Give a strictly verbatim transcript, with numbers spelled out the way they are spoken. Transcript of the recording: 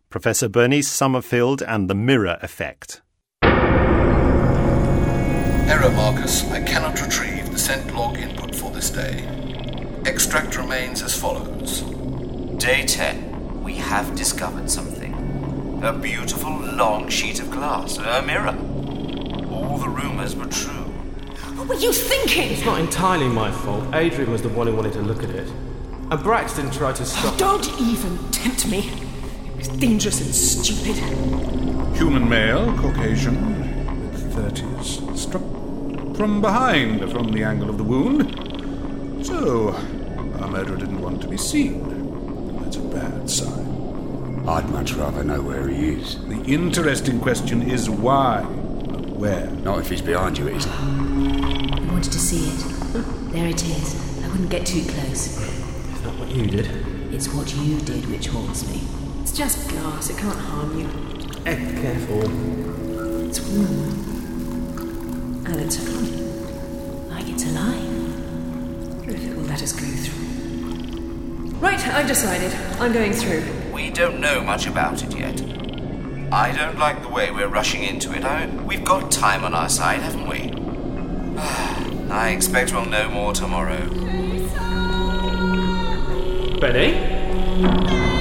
Professor Bernice Summerfield and the Mirror Effect. Error, Marcus. I cannot retrieve the sent log input for this day. Extract remains as follows. Day ten. We have discovered something. A beautiful long sheet of glass. A mirror. All the rumours were true. What were you thinking? It's not entirely my fault. Adrian was the one who wanted to look at it. And Braxton tried to stop... Don't even tempt me. It's dangerous and stupid. Human male, Caucasian, mid-thirties, struck from behind from the angle of the wound. So, our murderer didn't want to be seen. That's a bad sign. I'd much rather know where he is. The interesting question is why, not where. Not if he's behind you, it isn't. I wanted to see it. There it is. I wouldn't get too close. It's not what you did. It's what you did which haunts me. It's just glass. It can't harm you. Eh, careful. It's warm. And it's hot. Like it's alive. If it will let us go through. Right, I've decided. I'm going through. We don't know much about it yet. I don't like the way we're rushing into it. I, we've got time on our side, haven't we? I expect we'll know more tomorrow. Benny?